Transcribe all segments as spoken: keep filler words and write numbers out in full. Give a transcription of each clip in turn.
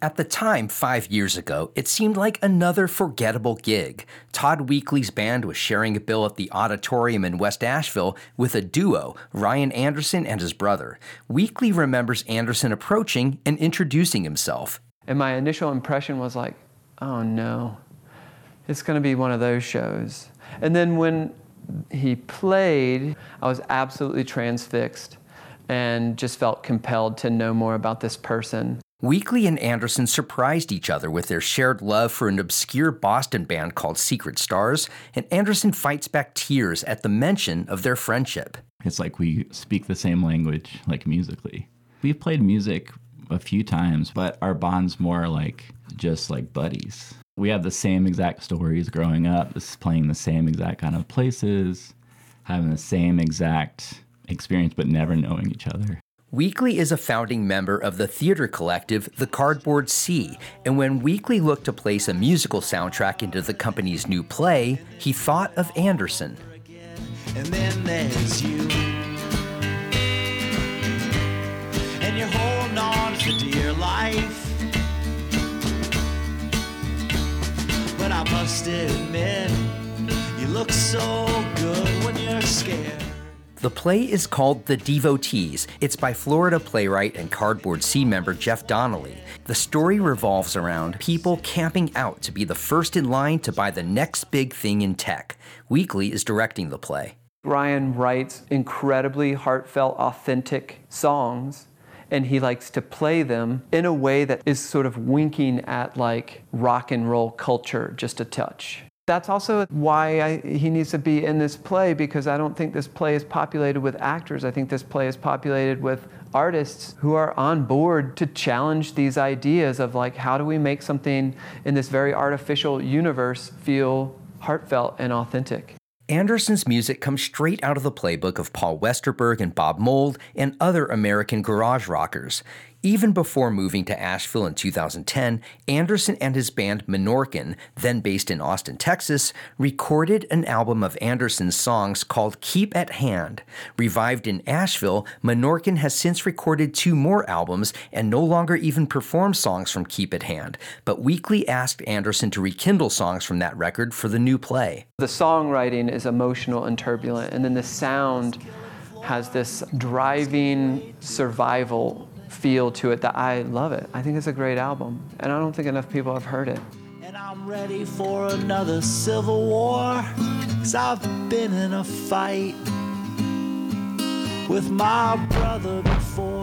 At the time, five years ago, it seemed like another forgettable gig. Todd Weekley's band was sharing a bill at the Auditorium in West Asheville with a duo, Ryan Anderson and his brother. Weekley remembers Anderson approaching and introducing himself. And my initial impression was like, oh no, it's going to be one of those shows. And then when he played, I was absolutely transfixed and just felt compelled to know more about this person. Weekley and Anderson surprised each other with their shared love for an obscure Boston band called Secret Stars, and Anderson fights back tears at the mention of their friendship. It's like we speak the same language, like musically. We've played music a few times, but our bond's more like just like buddies. We have the same exact stories growing up, this playing the same exact kind of places, having the same exact experience, but never knowing each other. Weekley is a founding member of the theater collective The Cardboard Sea, and when Weekley looked to place a musical soundtrack into the company's new play, he thought of Anderson. And then there's you, and you're holding on for dear life, but I must admit, you look so good when you're scared. The play is called The Devotees. It's by Florida playwright and Cardboard Sea member Jeff Donnelly. The story revolves around people camping out to be the first in line to buy the next big thing in tech. Weekley is directing the play. Ryan writes incredibly heartfelt, authentic songs, and he likes to play them in a way that is sort of winking at like rock and roll culture just a touch. That's also why I, he needs to be in this play, because I don't think this play is populated with actors. I think this play is populated with artists who are on board to challenge these ideas of like, how do we make something in this very artificial universe feel heartfelt and authentic? Anderson's music comes straight out of the playbook of Paul Westerberg and Bob Mould and other American garage rockers. Even before moving to Asheville in two thousand ten, Anderson and his band Menorcan, then based in Austin, Texas, recorded an album of Anderson's songs called Keep at Hand. Revived in Asheville, Menorcan has since recorded two more albums and no longer even performs songs from Keep at Hand, but Weekley asked Anderson to rekindle songs from that record for the new play. The songwriting is emotional and turbulent, and then the sound has this driving survival feel to it that I love it. I think it's a great album, and I don't think enough people have heard it. And I'm ready for another civil war, 'cause I've been in a fight with my brother before.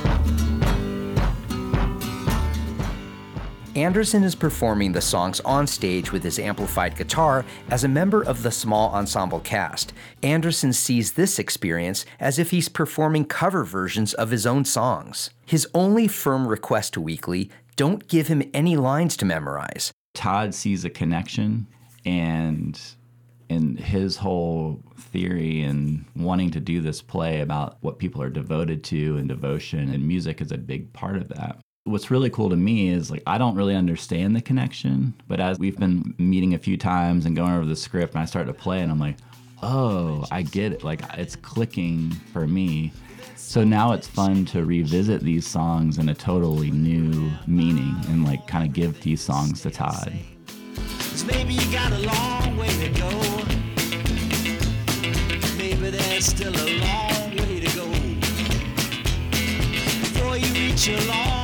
Anderson is performing the songs on stage with his amplified guitar as a member of the small ensemble cast. Anderson sees this experience as if he's performing cover versions of his own songs. His only firm request to Weekley, don't give him any lines to memorize. Todd sees a connection, and in his whole theory and wanting to do this play about what people are devoted to and devotion, and music is a big part of that. What's really cool to me is like I don't really understand the connection, but as we've been meeting a few times and going over the script and I start to play and I'm like, oh, I get it. Like it's clicking for me. So now it's fun to revisit these songs in a totally new meaning and like kind of give these songs to Todd. 'Cause maybe you got a long way to go. Maybe there's still a long way to go before you reach your long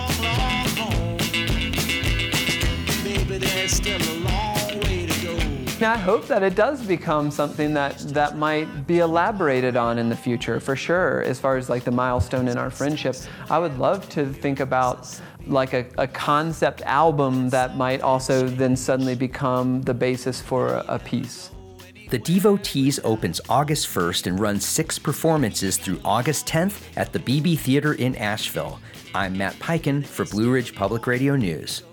still a long way to go. Now, I hope that it does become something that, that might be elaborated on in the future, for sure, as far as like the milestone in our friendship. I would love to think about like a, a concept album that might also then suddenly become the basis for a, a piece. The Devotees opens August first and runs six performances through August tenth at the B B Theater in Asheville. I'm Matt Peiken for Blue Ridge Public Radio News.